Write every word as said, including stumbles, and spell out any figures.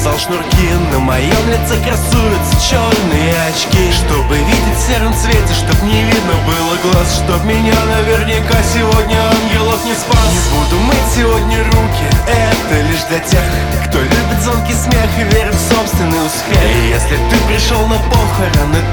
завязал шнурки, на моем лице красуются черные очки, чтобы видеть в сером цвете, чтоб не видно было глаз, чтоб меня наверняка сегодня ангелов не спас. Не буду мыть сегодня руки, это лишь для тех, кто любит звонкий смех и верит в собственный успех. И если ты пришел на похороны,